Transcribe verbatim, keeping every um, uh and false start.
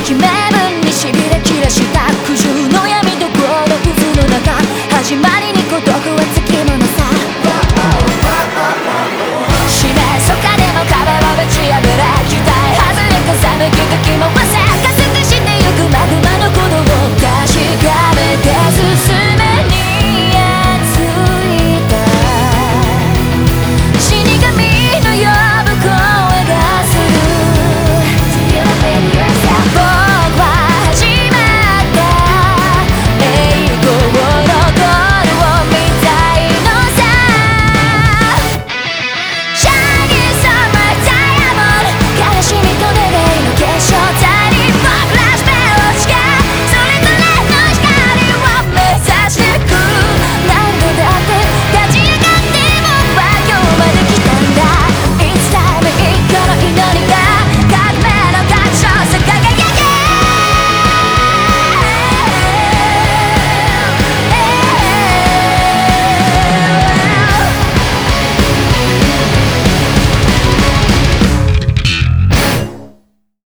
決め分にしびれ切らした苦渋の闇とこの渦の中始まりに孤独はつきものさ示そかでも壁はぶち破れ期待外れ風向き時も忘